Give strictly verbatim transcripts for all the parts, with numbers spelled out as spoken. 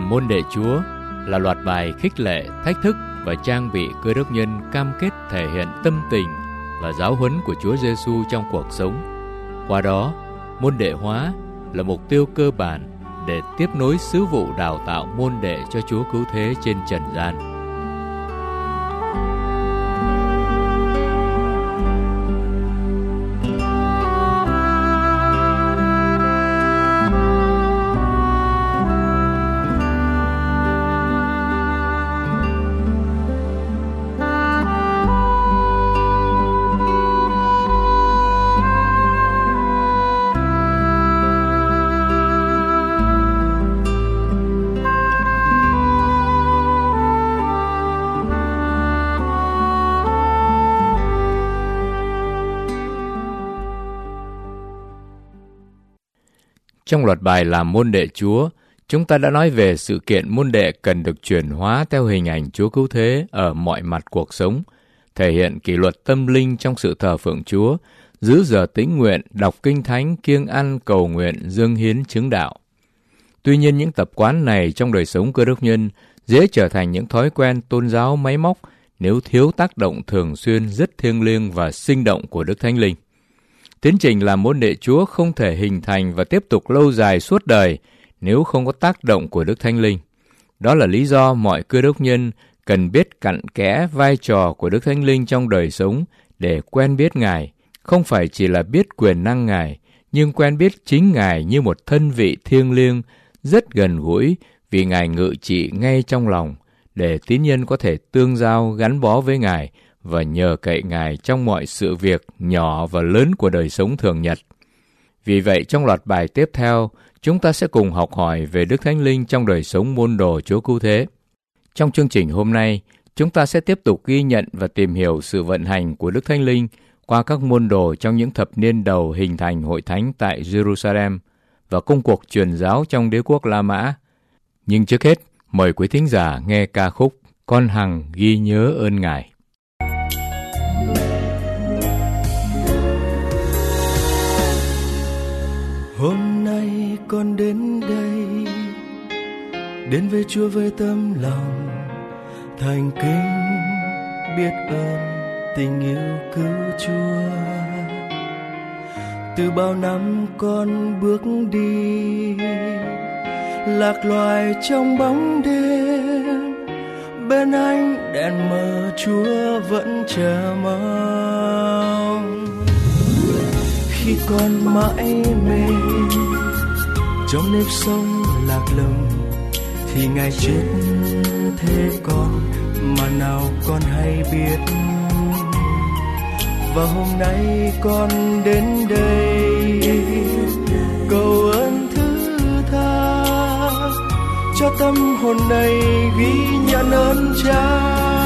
môn đệ Chúa là loạt bài khích lệ, thách thức và trang bị Cơ Đốc nhân cam kết thể hiện tâm tình và giáo huấn của Chúa Giêsu trong cuộc sống. Qua đó, môn đệ hóa là mục tiêu cơ bản để tiếp nối sứ vụ đào tạo môn đệ cho Chúa Cứu Thế trên trần gian. Trong loạt bài làm môn đệ Chúa, chúng ta đã nói về sự kiện môn đệ cần được chuyển hóa theo hình ảnh Chúa Cứu Thế ở mọi mặt cuộc sống, thể hiện kỷ luật tâm linh trong sự thờ phượng Chúa, giữ giờ tĩnh nguyện, đọc kinh thánh, kiêng ăn, cầu nguyện, dâng hiến chứng đạo. Tuy nhiên, những tập quán này trong đời sống Cơ Đốc nhân dễ trở thành những thói quen tôn giáo máy móc nếu thiếu tác động thường xuyên rất thiêng liêng và sinh động của Đức Thánh Linh. Tiến trình làm môn đệ Chúa không thể hình thành và tiếp tục lâu dài suốt đời nếu không có tác động của Đức Thánh Linh. Đó là lý do mọi Cơ Đốc nhân cần biết cặn kẽ vai trò của Đức Thánh Linh trong đời sống để quen biết Ngài, không phải chỉ là biết quyền năng Ngài, nhưng quen biết chính Ngài như một thân vị thiêng liêng, rất gần gũi vì Ngài ngự trị ngay trong lòng, để tín nhân có thể tương giao gắn bó với Ngài và nhờ cậy Ngài trong mọi sự việc nhỏ và lớn của đời sống thường nhật. Vì vậy, trong loạt bài tiếp theo, chúng ta sẽ cùng học hỏi về Đức Thánh Linh trong đời sống môn đồ Chúa Cứu Thế. Trong chương trình hôm nay, chúng ta sẽ tiếp tục ghi nhận và tìm hiểu sự vận hành của Đức Thánh Linh qua các môn đồ trong những thập niên đầu hình thành hội thánh tại Jerusalem và công cuộc truyền giáo trong đế quốc La Mã. Nhưng trước hết, mời quý thính giả nghe ca khúc Con hằng ghi nhớ ơn Ngài. Hôm nay con đến đây, đến với Chúa với tấm lòng thành kính, biết ơn tình yêu cứu Chúa. Từ bao năm con bước đi, lạc loài trong bóng đêm, bên anh đèn mờ Chúa vẫn chờ mong. Khi con mãi mê trong nếp sống lạc lõng, thì Ngài chết thế con mà nào con hay biết. Và hôm nay con đến đây cầu ơn thứ tha, cho tâm hồn này ghi nhận ơn Cha.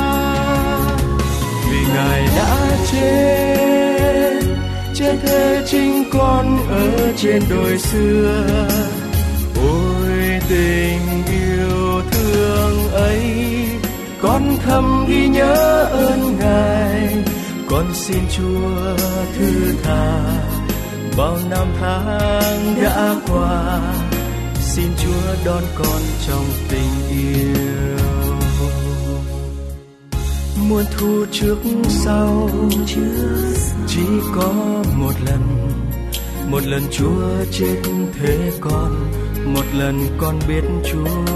Vì Ngài đã chết, chết thế chính con ở trên đồi xưa. Ôi tình yêu thương ấy, con thầm ghi nhớ ơn Ngài. Con xin Chúa thứ tha bao năm tháng đã qua, xin Chúa đón con trong tình yêu. Muôn thu trước sau chỉ có một lần, một lần Chúa chết thế con, một lần con biết Chúa.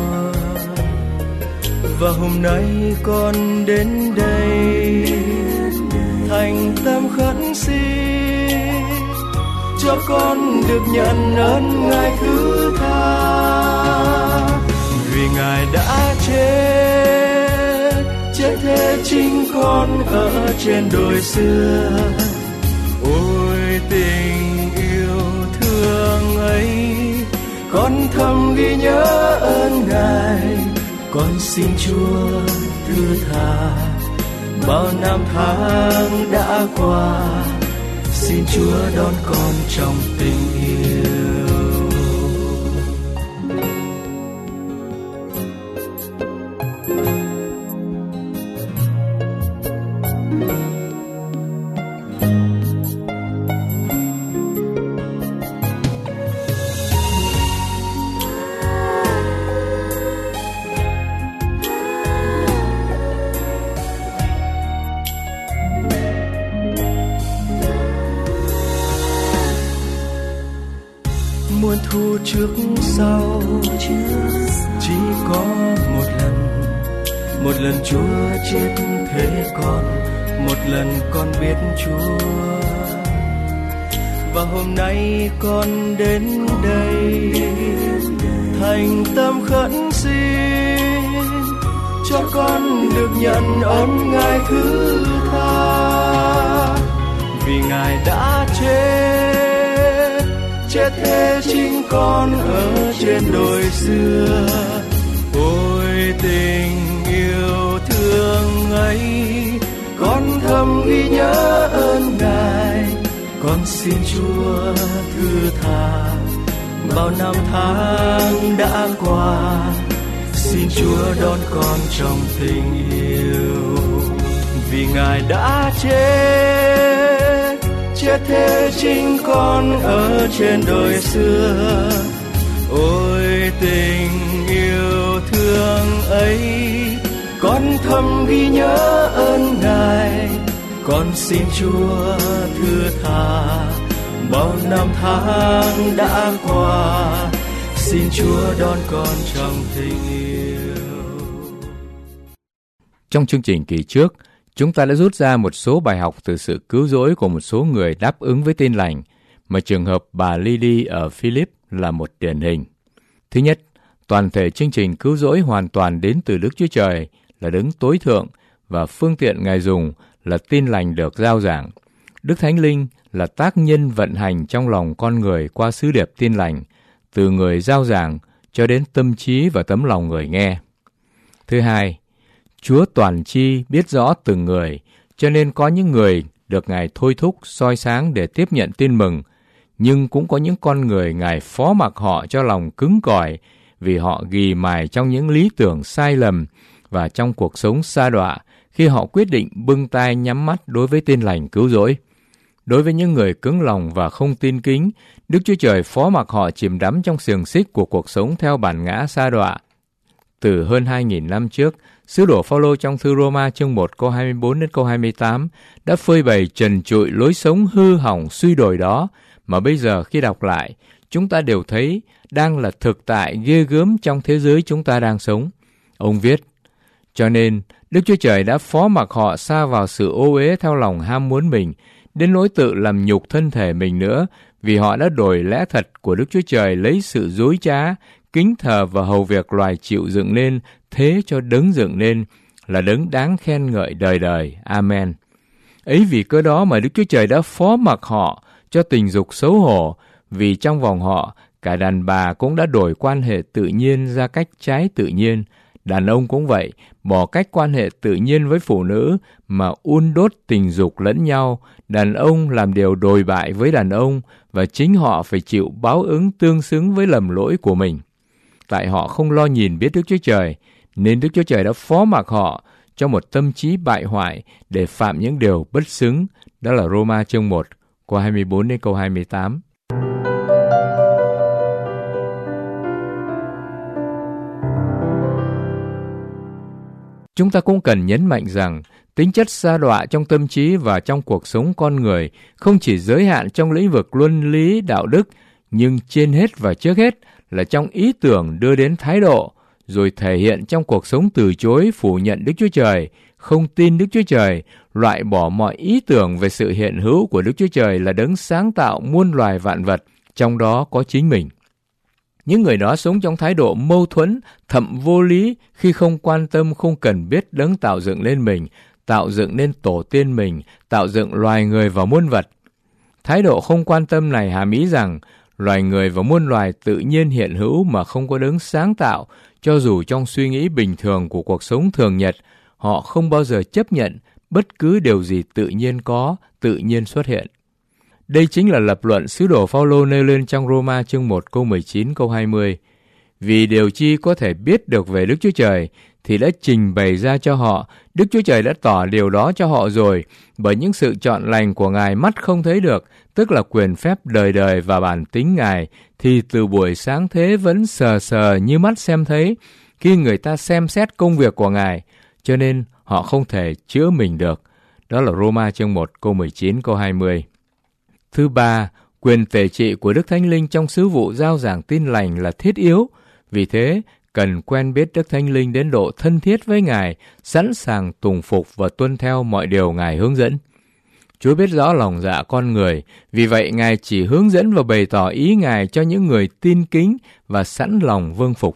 Và hôm nay con đến đây thành tâm khấn xin, cho con được nhận ơn Ngài thứ tha. Vì Ngài đã chết, chết thế chính con ở trên đồi xưa. Ôi tình yêu thương ấy, con thầm ghi nhớ ơn Ngài. Con xin Chúa thứ tha bao năm tháng đã qua, xin Chúa đón con trong tình yêu. trước sau, chỉ có một lần, một lần Chúa chết thế con, một lần con biết Chúa. Và hôm nay con đến đây thành tâm khẩn xin cho con được nhận ơn Ngài thứ tha, vì Ngài đã chết, chết thế chính con ở trên đồi xưa. Ôi tình yêu thương ấy, con thầm ghi nhớ ơn Ngài. Con xin Chúa thứ tha bao năm tháng đã qua, xin Chúa đón con trong tình yêu. Vì Ngài đã chết, chết thế chính con ở trên đồi xưa. Ôi tình yêu thương ấy, con thầm ghi nhớ ơn Ngài. Con xin Chúa thứ tha bao năm tháng đã qua, xin Chúa đón con trong tình yêu. Trong chương trình kỳ trước, chúng ta đã rút ra một số bài học từ sự cứu rỗi của một số người đáp ứng với Tin lành, mà trường hợp bà Lily ở Philip là một điển hình. Thứ nhất, toàn thể chương trình cứu rỗi hoàn toàn đến từ Đức Chúa Trời là đấng tối thượng, và phương tiện Ngài dùng là Tin lành được rao giảng. Đức Thánh Linh là tác nhân vận hành trong lòng con người qua sứ điệp Tin lành, từ người rao giảng cho đến tâm trí và tấm lòng người nghe. Thứ hai, Chúa toàn tri biết rõ từng người, cho nên có những người được Ngài thôi thúc soi sáng để tiếp nhận tin mừng, nhưng cũng có những con người Ngài phó mặc họ cho lòng cứng cỏi, vì họ ghì mài trong những lý tưởng sai lầm và trong cuộc sống sa đọa khi họ quyết định bưng tai nhắm mắt đối với Tin lành cứu rỗi. Đối với những người cứng lòng và không tin kính, Đức Chúa Trời phó mặc họ chìm đắm trong xiềng xích của cuộc sống theo bản ngã sa đọa. Từ hơn hai nghìn năm trước, sứ đồ Phao-lô trong thư Roma chương một câu hai mươi bốn đến câu hai mươi tám đã phơi bày trần trụi lối sống hư hỏng suy đồi đó, mà bây giờ khi đọc lại, chúng ta đều thấy đang là thực tại ghê gớm trong thế giới chúng ta đang sống. Ông viết, cho nên Đức Chúa Trời đã phó mặc họ sa vào sự ô uế theo lòng ham muốn mình, đến nỗi tự làm nhục thân thể mình nữa, vì họ đã đổi lẽ thật của Đức Chúa Trời lấy sự dối trá, kính thờ và hầu việc loài chịu dựng nên, thế cho đấng dựng nên, là đấng đáng khen ngợi đời đời. Amen. Ấy vì cớ đó mà Đức Chúa Trời đã phó mặc họ cho tình dục xấu hổ, vì trong vòng họ, cả đàn bà cũng đã đổi quan hệ tự nhiên ra cách trái tự nhiên. Đàn ông cũng vậy, bỏ cách quan hệ tự nhiên với phụ nữ mà un đốt tình dục lẫn nhau. Đàn ông làm điều đồi bại với đàn ông, và chính họ phải chịu báo ứng tương xứng với lầm lỗi của mình. Tại họ không lo nhìn biết Đức Chúa Trời, nên Đức Chúa Trời đã phó mặc họ cho một tâm trí bại hoại để phạm những điều bất xứng. Đó là Roma chương một, câu hai mươi bốn đến câu hai mươi tám. Chúng ta cũng cần nhấn mạnh rằng tính chất sa đọa trong tâm trí và trong cuộc sống con người không chỉ giới hạn trong lĩnh vực luân lý đạo đức, nhưng trên hết và trước hết là trong ý tưởng đưa đến thái độ, rồi thể hiện trong cuộc sống từ chối phủ nhận Đức Chúa Trời, không tin Đức Chúa Trời, loại bỏ mọi ý tưởng về sự hiện hữu của Đức Chúa Trời là đấng sáng tạo muôn loài vạn vật, trong đó có chính mình. Những người đó sống trong thái độ mâu thuẫn, thậm vô lý khi không quan tâm, không cần biết đấng tạo dựng lên mình, tạo dựng nên tổ tiên mình, tạo dựng loài người và muôn vật. Thái độ không quan tâm này hàm ý rằng loài người và muôn loài tự nhiên hiện hữu mà không có đấng sáng tạo, cho dù trong suy nghĩ bình thường của cuộc sống thường nhật, họ không bao giờ chấp nhận bất cứ điều gì tự nhiên có, tự nhiên xuất hiện. Đây chính là lập luận sứ đồ Phao-lô nêu lên trong Roma chương một câu mười chín câu hai mươi. Vì điều chi có thể biết được về Đức Chúa Trời thì đã trình bày ra cho họ, Đức Chúa Trời đã tỏ điều đó cho họ rồi, bởi những sự chọn lành của Ngài mắt không thấy được, tức là quyền phép đời đời và bản tính Ngài, thì từ buổi sáng thế vẫn sờ sờ như mắt xem thấy, khi người ta xem xét công việc của Ngài, cho nên họ không thể chữa mình được. Đó là Roma chương một câu mười chín câu hai mươi. Thứ ba, Quyền tể trị của Đức Thánh Linh trong sứ vụ giao giảng tin lành là thiết yếu, vì thế cần quen biết Đức Thánh Linh đến độ thân thiết với Ngài, sẵn sàng tùng phục và tuân theo mọi điều Ngài hướng dẫn. Chúa biết rõ lòng dạ con người, vì vậy Ngài chỉ hướng dẫn và bày tỏ ý Ngài cho những người tin kính và sẵn lòng vâng phục.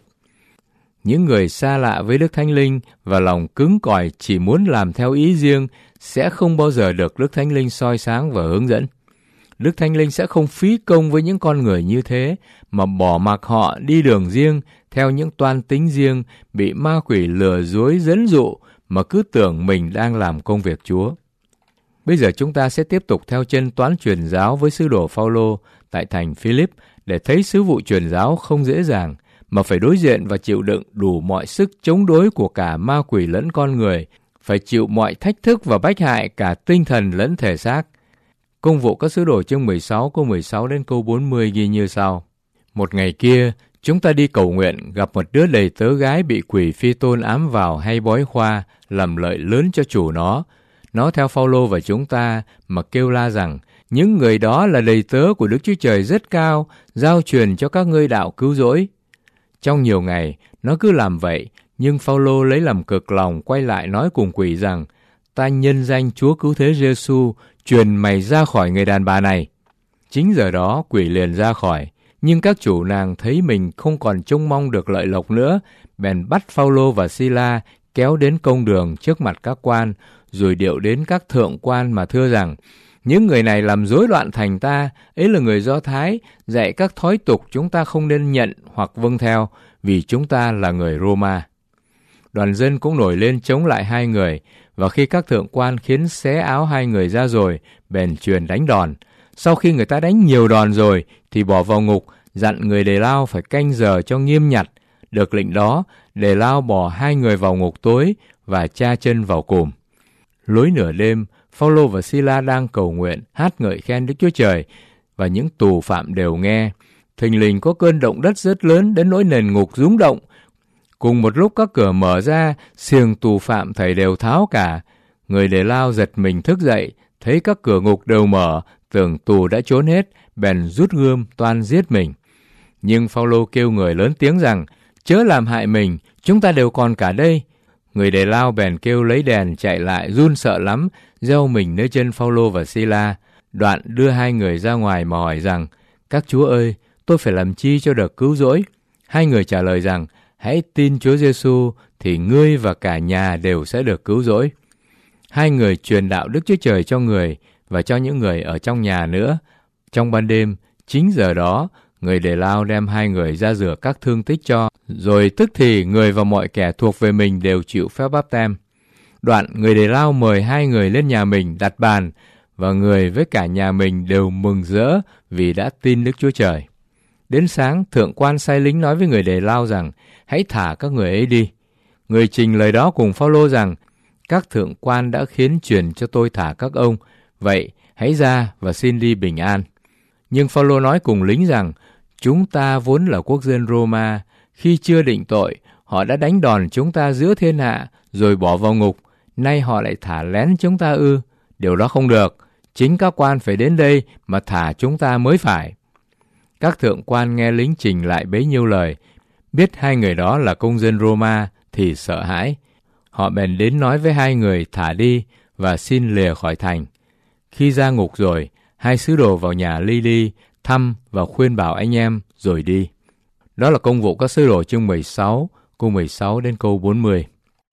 Những người xa lạ với Đức Thánh Linh và lòng cứng cỏi chỉ muốn làm theo ý riêng sẽ không bao giờ được Đức Thánh Linh soi sáng và hướng dẫn. Đức Thánh Linh sẽ không phí công với những con người như thế, mà bỏ mặc họ đi đường riêng, theo những toan tính riêng, bị ma quỷ lừa dối dẫn dụ, mà cứ tưởng mình đang làm công việc Chúa. Bây giờ chúng ta sẽ tiếp tục theo chân toán truyền giáo với sứ đồ Phao-lô tại thành Philip để thấy sứ vụ truyền giáo không dễ dàng, mà phải đối diện và chịu đựng đủ mọi sức chống đối của cả ma quỷ lẫn con người, phải chịu mọi thách thức và bách hại cả tinh thần lẫn thể xác. Công vụ các sứ đồ chương mười sáu câu mười sáu đến câu bốn mươi ghi như sau: Một ngày kia, chúng ta đi cầu nguyện, gặp một đứa đầy tớ gái bị quỷ phi tôn ám vào hay bói khoa, làm lợi lớn cho chủ nó. Nó theo Phao-lô và chúng ta mà kêu la rằng, những người đó là đầy tớ của Đức Chúa Trời rất cao, giao truyền cho các ngươi đạo cứu rỗi. Trong nhiều ngày, nó cứ làm vậy, nhưng Phao-lô lấy làm cực lòng quay lại nói cùng quỷ rằng, ta nhân danh Chúa Cứu Thế Giê-xu truyền mày ra khỏi người đàn bà này. Chính giờ đó quỷ liền ra khỏi, nhưng các chủ nàng thấy mình không còn trông mong được lợi lộc nữa, bèn bắt Phao-lô và Si-la kéo đến công đường trước mặt các quan, rồi điệu đến các thượng quan mà thưa rằng, những người này làm rối loạn thành ta, ấy là người Do Thái, dạy các thói tục chúng ta không nên nhận hoặc vâng theo, vì chúng ta là người Roma. Đoàn dân cũng nổi lên chống lại hai người, và khi các thượng quan khiến xé áo hai người ra rồi, bèn truyền đánh đòn. Sau khi người ta đánh nhiều đòn rồi, thì bỏ vào ngục, dặn người đề lao phải canh giờ cho nghiêm nhặt. Được lệnh đó, đề lao bỏ hai người vào ngục tối và cha chân vào cùm. Lối nửa đêm, Phao-lô và Si-la đang cầu nguyện, hát ngợi khen Đức Chúa Trời, và những tù phạm đều nghe. Thình lình có cơn động đất rất lớn đến nỗi nền ngục rung động. Cùng một lúc các cửa mở ra, xiềng tù phạm thầy đều tháo cả. Người đề lao giật mình thức dậy, thấy các cửa ngục đều mở, tưởng tù đã trốn hết, bèn rút gươm toan giết mình. Nhưng Phao-lô kêu người lớn tiếng rằng, chớ làm hại mình, chúng ta đều còn cả đây. Người đề lao bèn kêu lấy đèn chạy lại, run sợ lắm, gieo mình nơi chân Phao-lô và Si-la. Đoạn đưa hai người ra ngoài mà hỏi rằng, các chúa ơi, tôi phải làm chi cho được cứu rỗi? Hai người trả lời rằng, hãy tin Chúa Giê-xu thì ngươi và cả nhà đều sẽ được cứu rỗi. Hai người truyền đạo Đức Chúa Trời cho người và cho những người ở trong nhà nữa. Trong ban đêm, chính giờ đó, người đề lao đem hai người ra rửa các thương tích cho, rồi tức thì người và mọi kẻ thuộc về mình đều chịu phép báp têm. Đoạn người đề lao mời hai người lên nhà mình đặt bàn, và người với cả nhà mình đều mừng rỡ vì đã tin Đức Chúa Trời. Đến sáng, thượng quan sai lính nói với người đề lao rằng, hãy thả các người ấy đi. Người trình lời đó cùng Phao-lô rằng, các thượng quan đã khiến truyền cho tôi thả các ông, vậy hãy ra và xin đi bình an. Nhưng Phao-lô nói cùng lính rằng, chúng ta vốn là quốc dân Roma, khi chưa định tội, họ đã đánh đòn chúng ta giữa thiên hạ, rồi bỏ vào ngục, nay họ lại thả lén chúng ta ư? Điều đó không được, chính các quan phải đến đây mà thả chúng ta mới phải. Các thượng quan nghe lính trình lại bấy nhiêu lời, biết hai người đó là công dân Roma thì sợ hãi. Họ bèn đến nói với hai người thả đi và xin lìa khỏi thành. Khi ra ngục rồi, hai sứ đồ vào nhà Ly-đi, thăm và khuyên bảo anh em rồi đi. Đó là công vụ các sứ đồ chương mười sáu, câu mười sáu đến câu bốn mươi.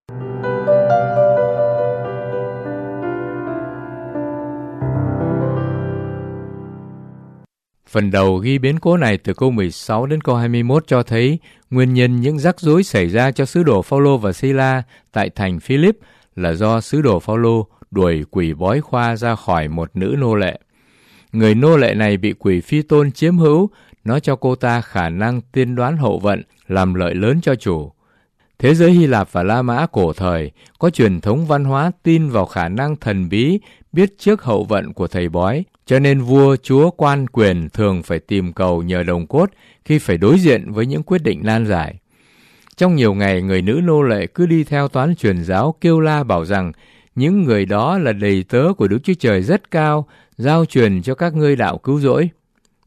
Phần đầu ghi biến cố này từ câu mười sáu đến câu hai mươi mốt cho thấy nguyên nhân những rắc rối xảy ra cho sứ đồ Phao-lô và Si-la tại thành Philip là do sứ đồ Phao-lô đuổi quỷ bói khoa ra khỏi một nữ nô lệ. Người nô lệ này bị quỷ phi tôn chiếm hữu, nó cho cô ta khả năng tiên đoán hậu vận, làm lợi lớn cho chủ. Thế giới Hy Lạp và La Mã cổ thời có truyền thống văn hóa tin vào khả năng thần bí, biết trước hậu vận của thầy bói, cho nên vua, chúa, quan quyền thường phải tìm cầu nhờ đồng cốt khi phải đối diện với những quyết định nan giải. Trong nhiều ngày, người nữ nô lệ cứ đi theo toán truyền giáo kêu la bảo rằng những người đó là đầy tớ của Đức Chúa Trời rất cao, giao truyền cho các ngươi đạo cứu rỗi.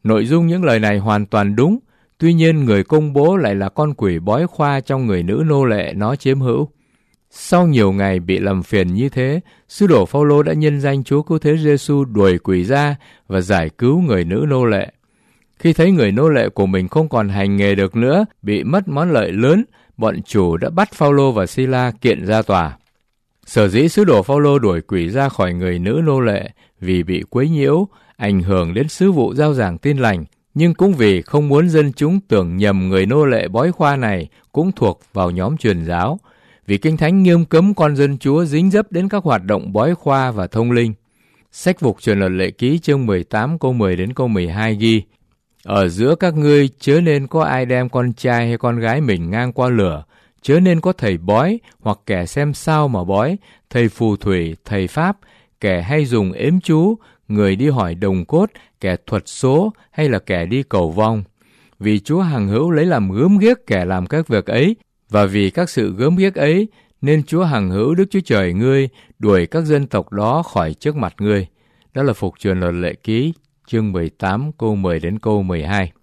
Nội dung những lời này hoàn toàn đúng, tuy nhiên người công bố lại là con quỷ bói khoa trong người nữ nô lệ nó chiếm hữu. Sau nhiều ngày bị làm phiền như thế, sứ đồ Phao-lô đã nhân danh Chúa Cứu Thế Giê-xu đuổi quỷ ra và giải cứu người nữ nô lệ. Khi thấy người nô lệ của mình không còn hành nghề được nữa, bị mất món lợi lớn, bọn chủ đã bắt Phao-lô và Si-la kiện ra tòa. Sở dĩ sứ đồ Phao-lô đuổi quỷ ra khỏi người nữ nô lệ vì bị quấy nhiễu, ảnh hưởng đến sứ vụ rao giảng tin lành, nhưng cũng vì không muốn dân chúng tưởng nhầm người nô lệ bói khoa này cũng thuộc vào nhóm truyền giáo, vì Kinh Thánh nghiêm cấm con dân Chúa dính dấp đến các hoạt động bói khoa và thông linh. Sách Vục Truyền Luật Lệ Ký chương mười tám câu mười đến câu mười hai ghi: Ở giữa các ngươi chớ nên có ai đem con trai hay con gái mình ngang qua lửa, chớ nên có thầy bói hoặc kẻ xem sao mà bói, thầy phù thủy, thầy pháp, kẻ hay dùng ếm chú, người đi hỏi đồng cốt, kẻ thuật số hay là kẻ đi cầu vong. Vì Chúa hằng hữu lấy làm gớm ghiếc kẻ làm các việc ấy, và vì các sự gớm ghiếc ấy, nên Chúa hằng hữu Đức Chúa Trời ngươi đuổi các dân tộc đó khỏi trước mặt ngươi. Đó là Phục Truyền Luật Lệ Ký chương mười tám câu mười đến câu mười hai.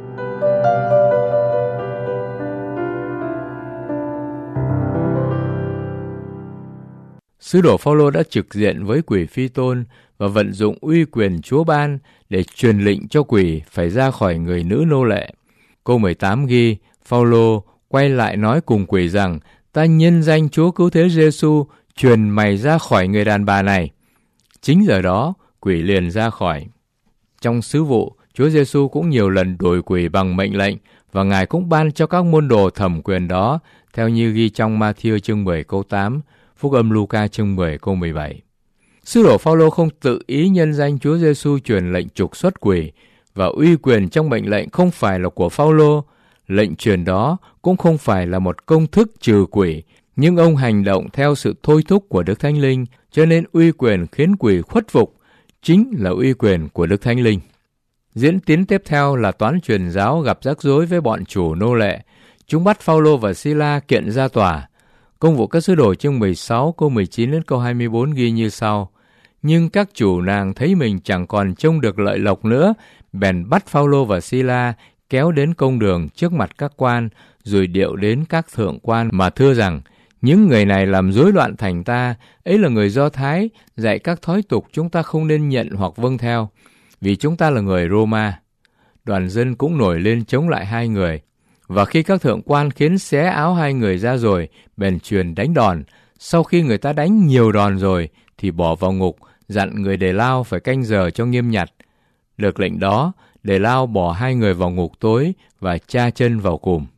Sứ đồ Phao-lô đã trực diện với quỷ Phi-tôn và vận dụng uy quyền Chúa ban để truyền lệnh cho quỷ phải ra khỏi người nữ nô lệ. Câu mười tám ghi: Phao-lô quay lại nói cùng quỷ rằng: Ta nhân danh Chúa Cứu Thế Giê-xu truyền mày ra khỏi người đàn bà này. Chính giờ đó quỷ liền ra khỏi. Trong sứ vụ, Chúa Giê-xu cũng nhiều lần đuổi quỷ bằng mệnh lệnh, và Ngài cũng ban cho các môn đồ thẩm quyền đó, theo như ghi trong Ma-thi-ơ chương mười câu tám, Phúc âm Lu-ca chương mười câu mười bảy. Sứ đồ Phao-lô không tự ý nhân danh Chúa Giê-xu truyền lệnh trục xuất quỷ, và uy quyền trong mệnh lệnh không phải là của Phao-lô. Lệnh truyền đó cũng không phải là một công thức trừ quỷ, nhưng ông hành động theo sự thôi thúc của Đức Thánh Linh, cho nên uy quyền khiến quỷ khuất phục chính là uy quyền của Đức Thánh Linh. Diễn tiến tiếp theo là toán truyền giáo gặp rắc rối với bọn chủ nô lệ. Chúng bắt Phao-lô và Si-la kiện ra tòa. Công vụ các sứ đồ chương mười sáu câu mười chín đến câu hai mươi bốn ghi như sau: Nhưng các chủ nàng thấy mình chẳng còn trông được lợi lộc nữa, bèn bắt Phao-lô và Si-la kéo đến công đường trước mặt các quan, rồi điệu đến các thượng quan mà thưa rằng: Những người này làm rối loạn thành ta, ấy là người Do Thái, dạy các thói tục chúng ta không nên nhận hoặc vâng theo, vì chúng ta là người Roma. Đoàn dân cũng nổi lên chống lại hai người, và khi các thượng quan khiến xé áo hai người ra rồi, bèn truyền đánh đòn. Sau khi người ta đánh nhiều đòn rồi, thì bỏ vào ngục, dặn người đề lao phải canh giờ cho nghiêm nhặt. Được lệnh đó, đề lao bỏ hai người vào ngục tối và tra chân vào cùm.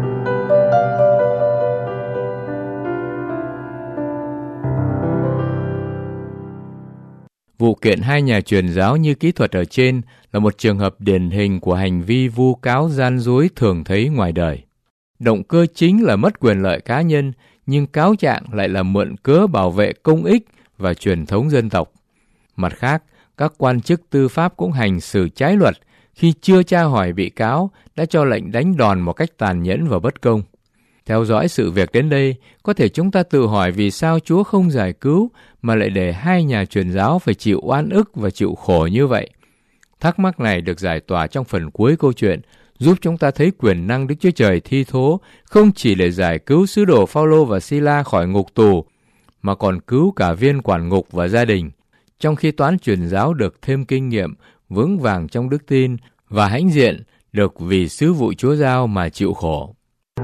Vụ kiện hai nhà truyền giáo như kỹ thuật ở trên là một trường hợp điển hình của hành vi vu cáo gian dối thường thấy ngoài đời. Động cơ chính là mất quyền lợi cá nhân, nhưng cáo trạng lại là mượn cớ bảo vệ công ích và truyền thống dân tộc. Mặt khác, các quan chức tư pháp cũng hành xử trái luật khi chưa tra hỏi bị cáo đã cho lệnh đánh đòn một cách tàn nhẫn và bất công. Theo dõi sự việc đến đây, có thể chúng ta tự hỏi vì sao Chúa không giải cứu mà lại để hai nhà truyền giáo phải chịu oan ức và chịu khổ như vậy. Thắc mắc này được giải tỏa trong phần cuối câu chuyện, giúp chúng ta thấy quyền năng Đức Chúa Trời thi thố không chỉ để giải cứu sứ đồ Phao-lô và Si-la khỏi ngục tù, mà còn cứu cả viên quản ngục và gia đình. Trong khi toán truyền giáo được thêm kinh nghiệm, vững vàng trong đức tin và hãnh diện, được vì sứ vụ Chúa giao mà chịu khổ.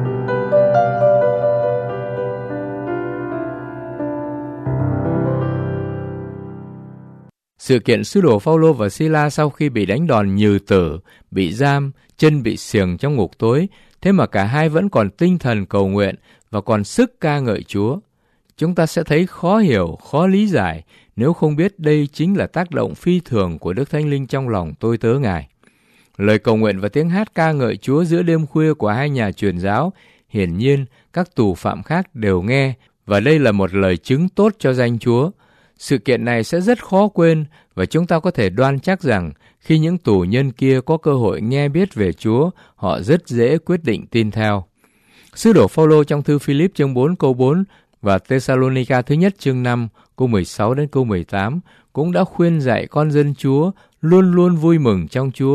Sự kiện sứ đồ Phao-lô và Si-la sau khi bị đánh đòn nhừ tử, bị giam, chân bị xiềng trong ngục tối, thế mà cả hai vẫn còn tinh thần cầu nguyện và còn sức ca ngợi Chúa. Chúng ta sẽ thấy khó hiểu, khó lý giải nếu không biết đây chính là tác động phi thường của Đức Thánh Linh trong lòng tôi tớ Ngài. Lời cầu nguyện và tiếng hát ca ngợi Chúa giữa đêm khuya của hai nhà truyền giáo, hiển nhiên các tù phạm khác đều nghe, và đây là một lời chứng tốt cho danh Chúa. Sự kiện này sẽ rất khó quên, và chúng ta có thể đoan chắc rằng khi những tù nhân kia có cơ hội nghe biết về Chúa, họ rất dễ quyết định tin theo. Sứ đồ Phao-lô trong thư Philip chương bốn câu bốn và Thessalonica thứ nhất chương năm câu mười sáu đến câu mười tám cũng đã khuyên dạy con dân Chúa luôn luôn vui mừng trong Chúa,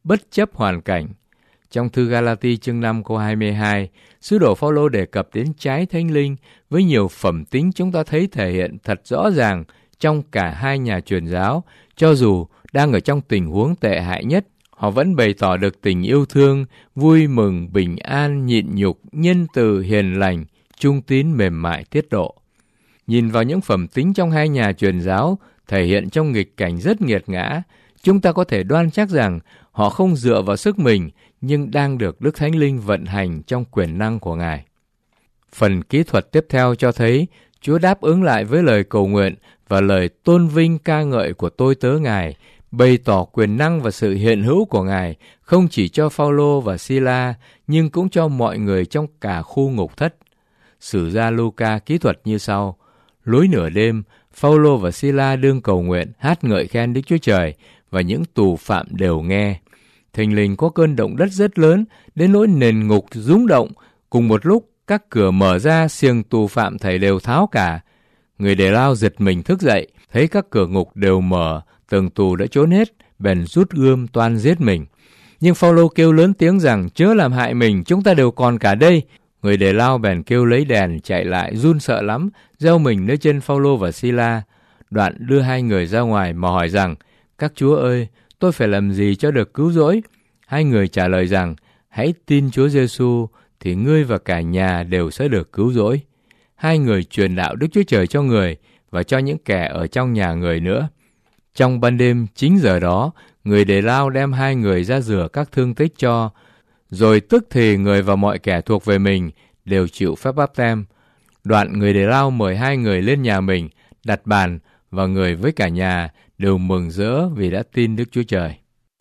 bất chấp hoàn cảnh. Trong thư Galati chương năm câu hai mươi hai, sứ đồ Phaolô đề cập đến trái thánh linh với nhiều phẩm tính chúng ta thấy thể hiện thật rõ ràng trong cả hai nhà truyền giáo. Cho dù đang ở trong tình huống tệ hại nhất, họ vẫn bày tỏ được tình yêu thương, vui mừng, bình an, nhịn nhục, nhân từ, hiền lành, trung tín, mềm mại, tiết độ. Nhìn vào những phẩm tính trong hai nhà truyền giáo thể hiện trong nghịch cảnh rất nghiệt ngã, chúng ta có thể đoan chắc rằng họ không dựa vào sức mình, nhưng đang được Đức Thánh Linh vận hành trong quyền năng của Ngài. Phần kỹ thuật tiếp theo cho thấy Chúa đáp ứng lại với lời cầu nguyện và lời tôn vinh ca ngợi của tôi tớ Ngài, bày tỏ quyền năng và sự hiện hữu của Ngài không chỉ cho Phaolô và Si-la, nhưng cũng cho mọi người trong cả khu ngục thất. Sử gia Luca kỹ thuật như sau: Lối nửa đêm, Phaolô và Si-la đương cầu nguyện, hát ngợi khen Đức Chúa Trời, và những tù phạm đều nghe. Thình lình có cơn động đất rất lớn, đến nỗi nền ngục rung động. Cùng một lúc, các cửa mở ra, xiềng tù phạm thảy đều tháo cả. Người đề lao giật mình thức dậy, thấy các cửa ngục đều mở, tường tù đã trốn hết, bèn rút gươm toan giết mình. Nhưng Phaolô kêu lớn tiếng rằng: chớ làm hại mình, chúng ta đều còn cả đây. Người đề lao bèn kêu lấy đèn chạy lại, run sợ lắm, gieo mình nơi chân Phaolô và Si-la. Đoạn đưa hai người ra ngoài mà hỏi rằng: các chúa ơi, tôi phải làm gì cho được cứu rỗi? Hai người trả lời rằng: hãy tin Chúa Giêsu thì ngươi và cả nhà đều sẽ được cứu rỗi. Hai người truyền đạo Đức Chúa Trời cho người và cho những kẻ ở trong nhà người nữa. Trong ban đêm chính giờ đó, người đề lao đem hai người ra rửa các thương tích cho, rồi tức thì người và mọi kẻ thuộc về mình đều chịu phép báp têm. Đoạn người đề lao mời hai người lên nhà mình, đặt bàn, và người với cả nhà đều mừng rỡ vì đã tin Đức Chúa Trời.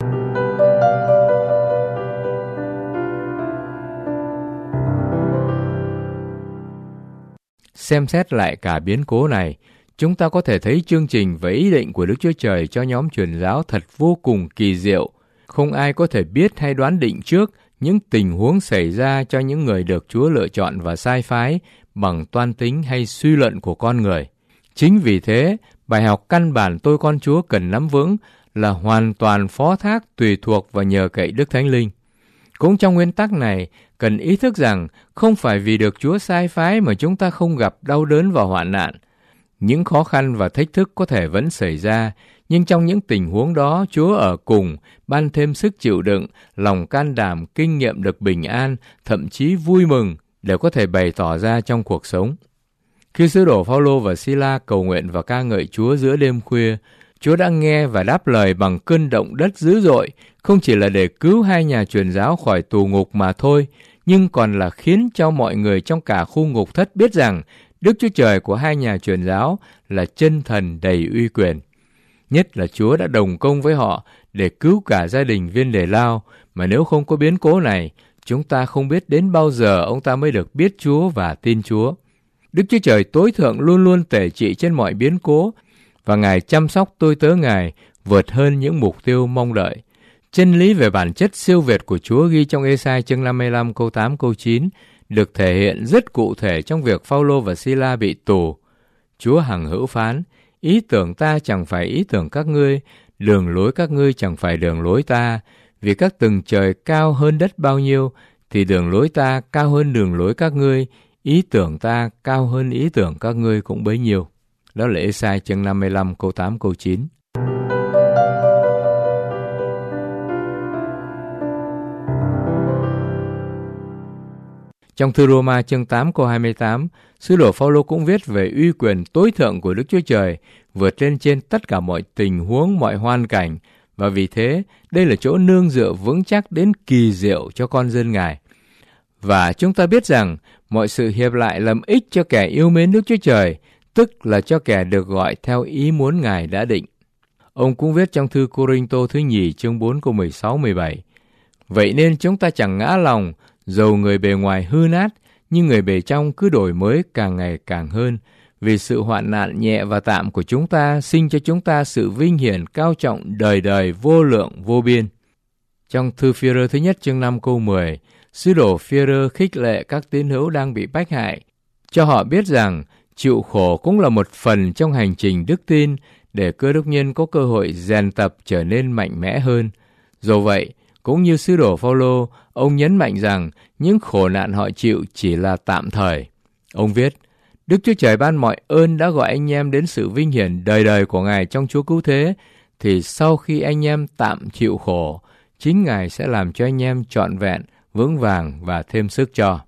Xem xét lại cả biến cố này, chúng ta có thể thấy chương trình và ý định của Đức Chúa Trời cho nhóm truyền giáo thật vô cùng kỳ diệu. Không ai có thể biết hay đoán định trước những tình huống xảy ra cho những người được Chúa lựa chọn và sai phái bằng toan tính hay suy luận của con người. Chính vì thế, bài học căn bản tôi con Chúa cần nắm vững là hoàn toàn phó thác, tùy thuộc và nhờ cậy Đức Thánh Linh. Cũng trong nguyên tắc này, cần ý thức rằng không phải vì được Chúa sai phái mà chúng ta không gặp đau đớn và hoạn nạn. Những khó khăn và thách thức có thể vẫn xảy ra, nhưng trong những tình huống đó, Chúa ở cùng, ban thêm sức chịu đựng, lòng can đảm, kinh nghiệm được bình an, thậm chí vui mừng, đều có thể bày tỏ ra trong cuộc sống. Khi sứ đồ Phaolô và Si-la cầu nguyện và ca ngợi Chúa giữa đêm khuya, Chúa đã nghe và đáp lời bằng cơn động đất dữ dội, không chỉ là để cứu hai nhà truyền giáo khỏi tù ngục mà thôi, nhưng còn là khiến cho mọi người trong cả khu ngục thất biết rằng Đức Chúa Trời của hai nhà truyền giáo là chân thần đầy uy quyền. Nhất là Chúa đã đồng công với họ để cứu cả gia đình viên đề lao, mà nếu không có biến cố này, chúng ta không biết đến bao giờ ông ta mới được biết Chúa và tin Chúa. Đức Chúa Trời tối thượng luôn luôn tể trị trên mọi biến cố, và Ngài chăm sóc tôi tớ Ngài vượt hơn những mục tiêu mong đợi. Chân lý về bản chất siêu việt của Chúa ghi trong Ê-sai chương năm mươi lăm câu tám câu chín được thể hiện rất cụ thể trong việc Phaolô và Si-la bị tù. Chúa hằng hữu phán: ý tưởng ta chẳng phải ý tưởng các ngươi, đường lối các ngươi chẳng phải đường lối ta, vì các tầng trời cao hơn đất bao nhiêu, thì đường lối ta cao hơn đường lối các ngươi, ý tưởng ta cao hơn ý tưởng các ngươi cũng bấy nhiêu. Đó là Ê-sai chương năm mươi lăm câu tám câu chín. Trong thư Rô-ma chương tám câu hai mươi tám, sứ đồ Phaolô cũng viết về uy quyền tối thượng của Đức Chúa Trời vượt lên trên tất cả mọi tình huống, mọi hoàn cảnh, và vì thế đây là chỗ nương dựa vững chắc đến kỳ diệu cho con dân Ngài. Và chúng ta biết rằng mọi sự hiệp lại làm ích cho kẻ yêu mến Đức Chúa Trời, tức là cho kẻ được gọi theo ý muốn Ngài đã định. Ông cũng viết trong thư Cô-rinh-tô thứ nhì chương bốn câu mười sáu mười bảy: vậy nên chúng ta chẳng ngã lòng, dầu người bề ngoài hư nát, nhưng người bề trong cứ đổi mới càng ngày càng hơn, vì sự hoạn nạn nhẹ và tạm của chúng ta sinh cho chúng ta sự vinh hiển cao trọng đời đời vô lượng vô biên. Trong thư Phi-e-rơ thứ nhất chương năm câu mười, sứ đồ Phi-e-rơ khích lệ các tín hữu đang bị bách hại, cho họ biết rằng chịu khổ cũng là một phần trong hành trình đức tin để cơ đốc nhân có cơ hội rèn tập trở nên mạnh mẽ hơn. Dù vậy, Cũng như sứ đồ Phaolô, ông nhấn mạnh rằng những khổ nạn họ chịu chỉ là tạm thời. Ông viết, Đức Chúa Trời ban mọi ơn đã gọi anh em đến sự vinh hiển đời đời của Ngài trong Chúa Cứu Thế, thì sau khi anh em tạm chịu khổ, chính Ngài sẽ làm cho anh em trọn vẹn, vững vàng và thêm sức cho.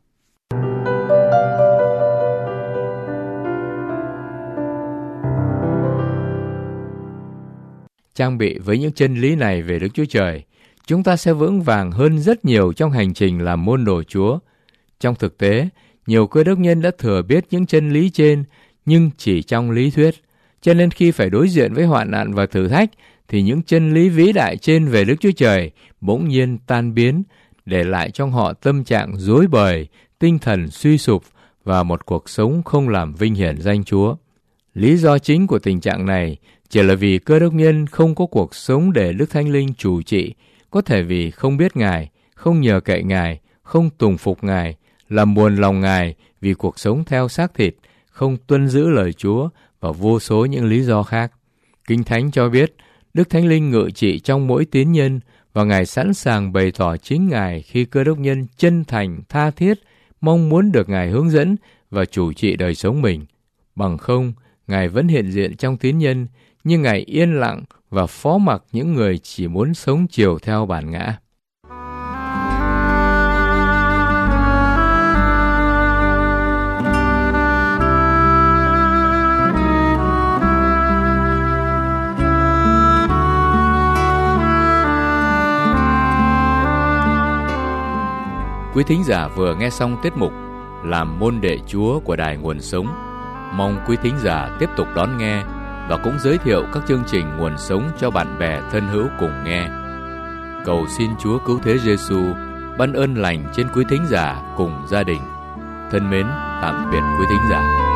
Trang bị với những chân lý này về Đức Chúa Trời, chúng ta sẽ vững vàng hơn rất nhiều trong hành trình làm môn đồ Chúa. Trong thực tế, nhiều cơ đốc nhân đã thừa biết những chân lý trên, nhưng chỉ trong lý thuyết. Cho nên khi phải đối diện với hoạn nạn và thử thách, thì những chân lý vĩ đại trên về Đức Chúa Trời bỗng nhiên tan biến, để lại trong họ tâm trạng rối bời, tinh thần suy sụp và một cuộc sống không làm vinh hiển danh Chúa. Lý do chính của tình trạng này chỉ là vì cơ đốc nhân không có cuộc sống để Đức Thánh Linh chủ trị, có thể vì không biết Ngài, không nhờ cậy Ngài, không tùng phục Ngài, làm buồn lòng Ngài vì cuộc sống theo xác thịt, không tuân giữ lời Chúa và vô số những lý do khác. Kinh Thánh cho biết, Đức Thánh Linh ngự trị trong mỗi tín nhân và Ngài sẵn sàng bày tỏ chính Ngài khi cơ đốc nhân chân thành, tha thiết, mong muốn được Ngài hướng dẫn và chủ trị đời sống mình. Bằng không, Ngài vẫn hiện diện trong tín nhân, nhưng Ngài yên lặng và phó mặc những người chỉ muốn sống chiều theo bản ngã. Quý thính giả vừa nghe xong tiết mục Làm môn đệ Chúa của Đài Nguồn Sống. Mong quý thính giả tiếp tục đón nghe và cũng giới thiệu các chương trình Nguồn Sống cho bạn bè thân hữu cùng nghe. Cầu xin Chúa Cứu Thế Giêsu ban ơn lành trên quý thính giả cùng gia đình. Thân mến, tạm biệt quý thính giả.